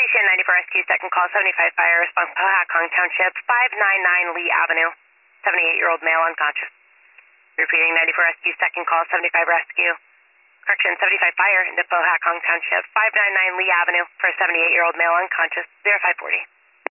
Station 94 Rescue, second call, 75 fire response, Pohatcong Township, 599 Lee Avenue, 78-year-old male unconscious. Repeating 94 Rescue, second call, 75 rescue. Correction, 75 fire into Pohatcong Township, 599 Lee Avenue for a 78-year-old male unconscious, 0540.